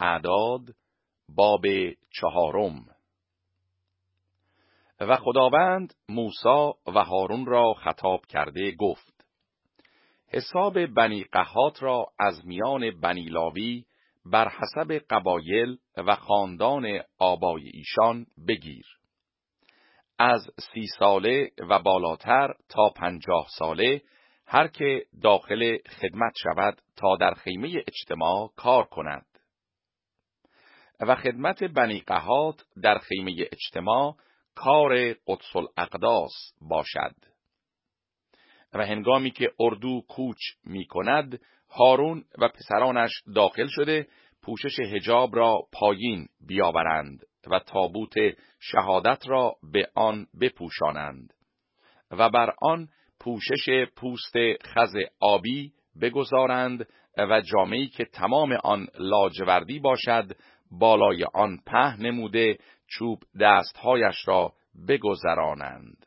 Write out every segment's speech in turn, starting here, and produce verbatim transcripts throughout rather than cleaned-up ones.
اعداد باب چهارم. و خداوند موسی و هارون را خطاب کرده گفت: حساب بنی قحات را از میان بنی لاوی بر حسب قبایل و خاندان آبای ایشان بگیر. از سی ساله و بالاتر تا پنجاه ساله هر که داخل خدمت شود تا در خیمه اجتماع کار کند. و خدمت بنی قحات در خیمه اجتماع کار قدس الاقداس باشد. و هنگامی که اردو کوچ می کند، هارون و پسرانش داخل شده پوشش حجاب را پایین بیاورند و تابوت شهادت را به آن بپوشانند و بر آن پوشش پوست خز آبی بگذارند و جامه‌ای که تمام آن لاجوردی باشد بالای آن پهن نموده چوب دستهایش را بگذرانند.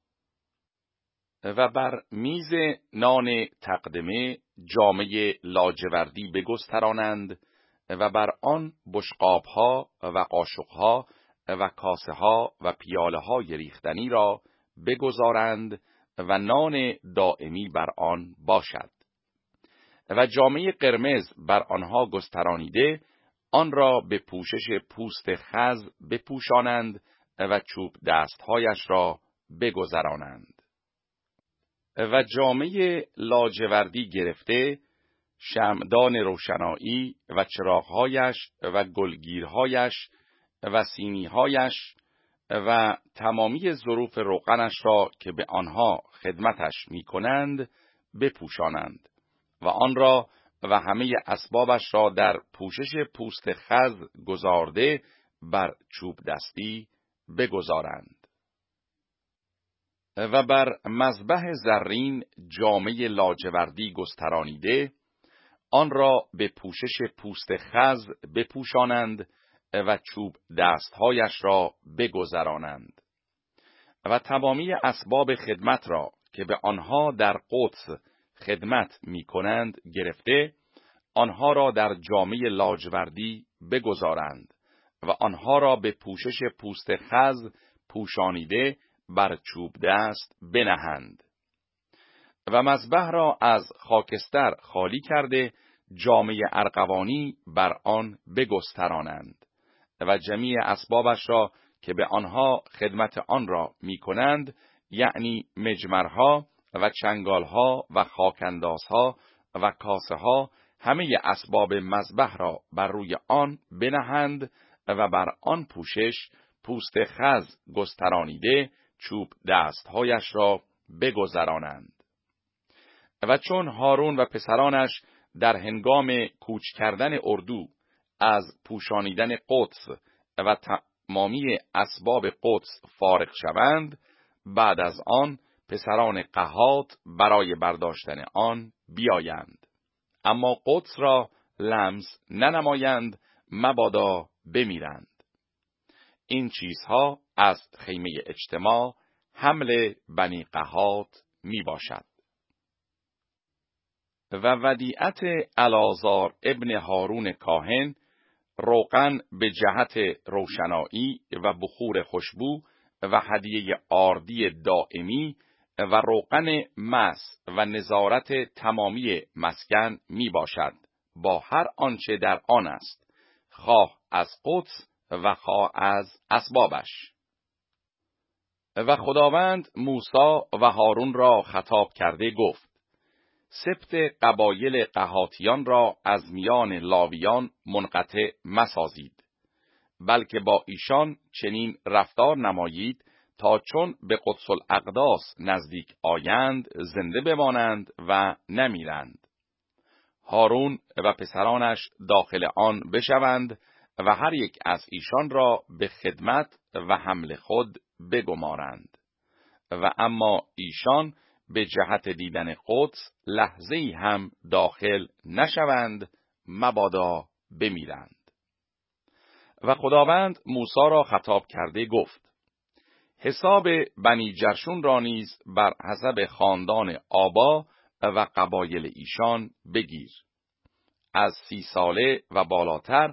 و بر میز نان تقدمه جامه لاجوردی بگسترانند و بر آن بشقابها و قاشقها و کاسه ها و پیاله های ریختنی را بگذارند و نان دائمی بر آن باشد. و جامه قرمز بر آنها گسترانیده آن را به پوشش پوست خز بپوشانند و چوب دستهایش را بگذرانند. و جامه لاجوردی گرفته شمعدان روشنایی و چراغهایش و گلگیرهایش و سینیهایش و تمامی ظروف روغنش را که به آنها خدمتش می کنند بپوشانند و آن را و همه اسبابش را در پوشش پوست خز گذارده بر چوب دستی بگذارند. و بر مذبح زرین جامه لاجوردی گسترانیده آن را به پوشش پوست خز بپوشانند و چوب دستهایش را بگذرانند. و تمامی اسباب خدمت را که به آنها در قدس خدمت می کنند گرفته آنها را در جامه لاجوردی بگذارند و آنها را به پوشش پوست خز پوشانیده بر چوب دست بنهند. و مذبح را از خاکستر خالی کرده جامه ارغوانی بر آن بگسترانند و جمیع اسبابش را که به آنها خدمت آن را می کنند، یعنی مجمرها و چنگالها و خاکندازها و کاسه ها، همه اسباب مذبح را بر روی آن بنهند و بر آن پوشش پوست خز گسترانیده چوب دستهایش را بگذرانند. و چون هارون و پسرانش در هنگام کوچ کردن اردو از پوشانیدن قدس و تمامی اسباب قدس فارغ شوند، بعد از آن پسران قحات برای برداشتن آن بیایند، اما قدس را لمس ننمایند مبادا بمیرند. این چیزها از خیمه اجتماع حمل بنی قحات می باشد. و ودیعت العازر ابن هارون کاهن، روغن به جهت روشنایی و بخور خوشبو و هدیه آردی دائمی و روغن مس و نظارت تمامی مسکن می باشد با هر آنچه در آن است، خواه از قدس و خواه از اسبابش. و خداوند موسی و هارون را خطاب کرده گفت: سبط قبایل قحاتیان را از میان لاویان منقطع مسازید، بلکه با ایشان چنین رفتار نمایید تا چون به قدس الاقداس نزدیک آیند زنده بمانند و نمیرند. هارون و پسرانش داخل آن بشوند و هر یک از ایشان را به خدمت و حمل خود بگمارند. و اما ایشان به جهت دیدن قدس لحظه‌ای هم داخل نشوند مبادا بمیرند. و خداوند موسی را خطاب کرده گفت: حساب بنی جرشون را نیز بر حسب خاندان آبا و قبایل ایشان بگیر. از سی ساله و بالاتر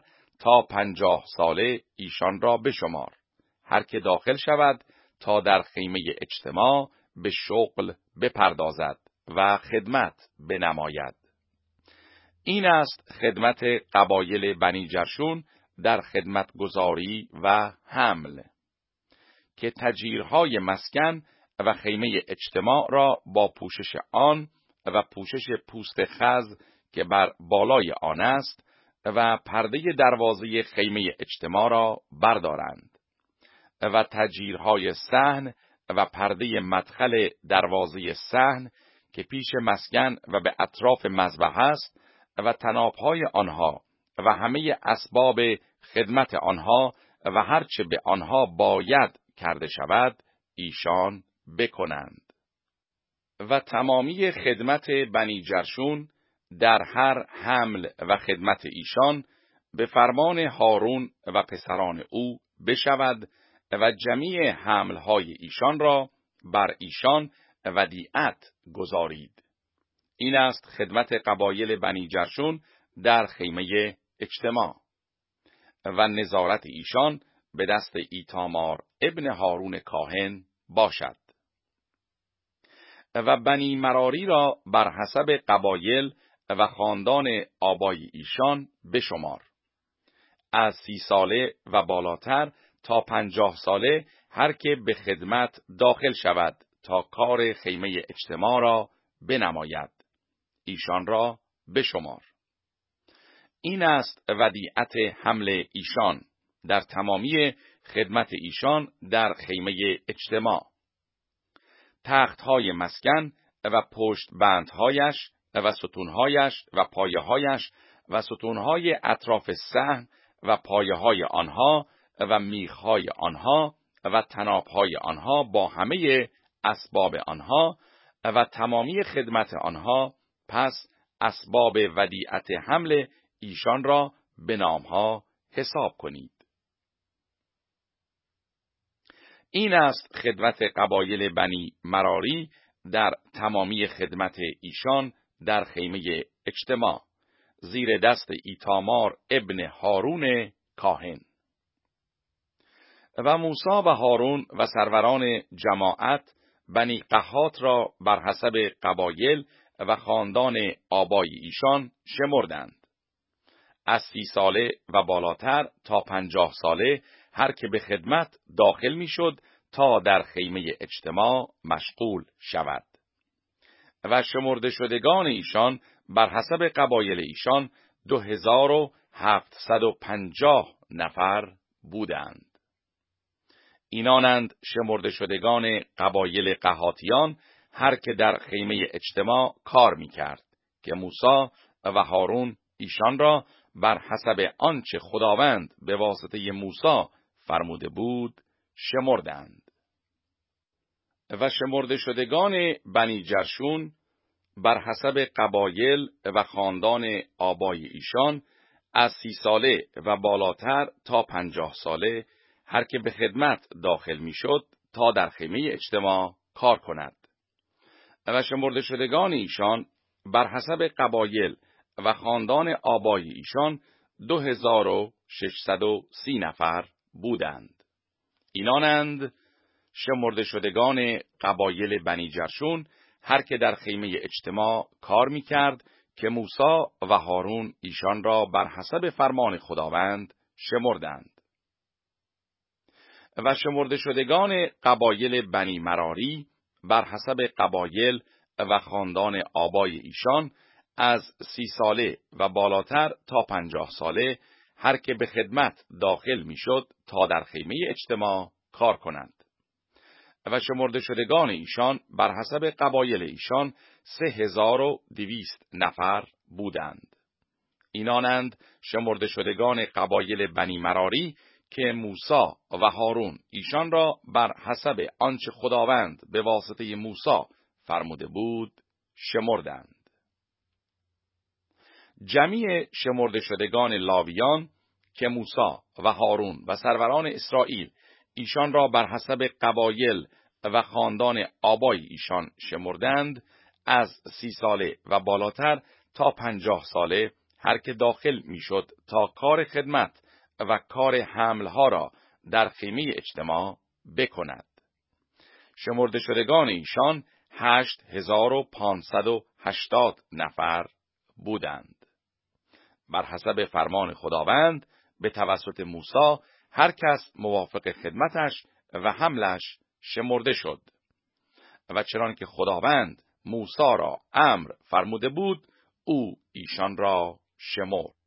تا پنجاه ساله ایشان را بشمار. هر که داخل شود تا در خیمه اجتماع به شغل بپردازد و خدمت بنماید. این است خدمت قبایل بنی جرشون در خدمتگزاری و حمل، که تجیرهای مسکن و خیمه اجتماع را با پوشش آن و پوشش پوست خز که بر بالای آن است و پرده دروازه خیمه اجتماع را بردارند و تجیرهای صحن و پرده مدخل دروازه صحن که پیش مسکن و به اطراف مذبح است و تنابهای آنها و همه اسباب خدمت آنها و هرچه به آنها باید کرده شود ایشان بکنند. و تمامی خدمت بنی جرشون در هر حمل و خدمت ایشان به فرمان هارون و پسران او بشود و جمیع حملهای ایشان را بر ایشان ودیعت گذارید. این است خدمت قبایل بنی جرشون در خیمه اجتماع و نظارت ایشان به دست ایتامار ابن هارون کاهن باشد. و بنی مراری را بر حسب قبایل و خاندان آبای ایشان بشمار. از سی ساله و بالاتر تا پنجاه ساله هر که به خدمت داخل شود تا کار خیمه اجتماع را بنماید ایشان را بشمار. این است ودیعت حمل ایشان در تمامی خدمت ایشان در خیمه اجتماع. تختهای مسکن و پشت بندهایش و ستونهایش و پایه‌هایش و ستونهای اطراف صحن و پایه‌های آنها و میخهای آنها و تنابهای آنها با همه اسباب آنها و تمامی خدمت آنها، پس اسباب ودیعت حمل ایشان را به نامها حساب کنید. این است خدمت قبایل بنی مراری در تمامی خدمت ایشان در خیمه اجتماع زیر دست ایتامار ابن هارون کاهن. و موسی و هارون و سروران جماعت بنی قحات را بر حسب قبایل و خاندان آبای ایشان شمردند. از سی ساله و بالاتر تا پنجاه ساله هر که به خدمت داخل می شد تا در خیمه اجتماع مشغول شود. و شمرده شدگان ایشان بر حسب قبایل ایشان دو هزار و هفتصد و پنجاه نفر بودند. اینانند شمرده شدگان قبایل قحاتیان هر که در خیمه اجتماع کار می کرد که موسی و هارون ایشان را بر حسب آنچه خداوند به واسطه موسی فرموده بود شمردند. و شمرده شدگان بنی جرشون بر حسب قبایل و خاندان آبای ایشان از سی ساله و بالاتر تا پنجاه ساله هر که به خدمت داخل می شد تا در خیمه اجتماع کار کند. و شمرده شدگان ایشان بر حسب قبایل و خاندان آبای ایشان دو هزار و ششصد و سی نفر بودند. اینانند شمرده شدگان قبایل بنی جرشون هر که در خیمه اجتماع کار می کرد که موسی و هارون ایشان را بر حسب فرمان خداوند شمردند. و شمرده شدگان قبایل بنی مراری بر حسب قبایل و خاندان آبای ایشان از سی ساله و بالاتر تا پنجاه ساله هر که به خدمت داخل می شد تا در خیمه اجتماع کار کنند. و شمرده شدگان ایشان بر حسب قبایل ایشان سه هزار و دویست نفر بودند. اینانند شمرده شدگان قبایل بنی مراری که موسی و هارون ایشان را بر حسب آنچه خداوند به واسطه موسی فرموده بود شمردند. جمیع شمرده شدگان لاویان که موسی و هارون و سروران اسرائیل ایشان را بر حسب قبایل و خاندان آبای ایشان شمردند از سی ساله و بالاتر تا پنجاه ساله هر که داخل میشد تا کار خدمت و کار حملها را در خیمه اجتماع بکند. شمرده شدگان ایشان هشت هزار و پانصد و هشتاد نفر بودند. بر حسب فرمان خداوند به توسط موسی هر کس موافق خدمتش و حملش شمرده شد و چنان که خداوند موسی را امر فرموده بود او ایشان را شمرد.